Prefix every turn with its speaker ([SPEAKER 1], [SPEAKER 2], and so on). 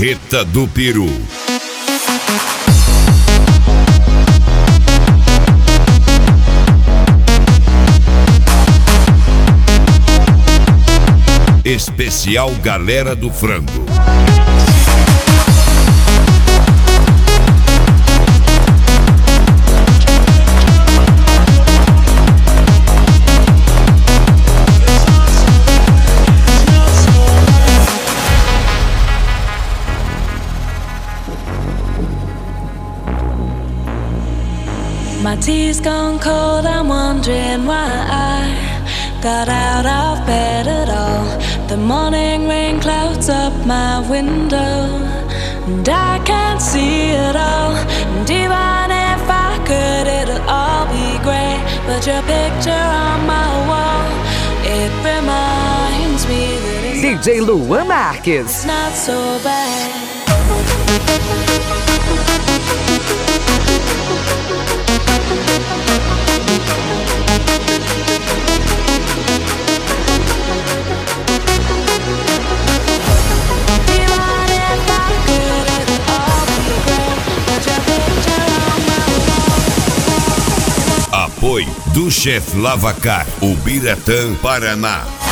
[SPEAKER 1] Marreta do Peru. Especial Galera do Frango.
[SPEAKER 2] My tea's gone cold, I'm wondering why I got out of bed at all. The morning rain clouds up my window, and I can't see it all. And even if I could, it'll all be grey. But your picture on my wall, it reminds me that
[SPEAKER 3] DJ Luan Marques.
[SPEAKER 2] It's not so bad.
[SPEAKER 1] Apoio do Chef Lavacar, Ubiratã, Paraná.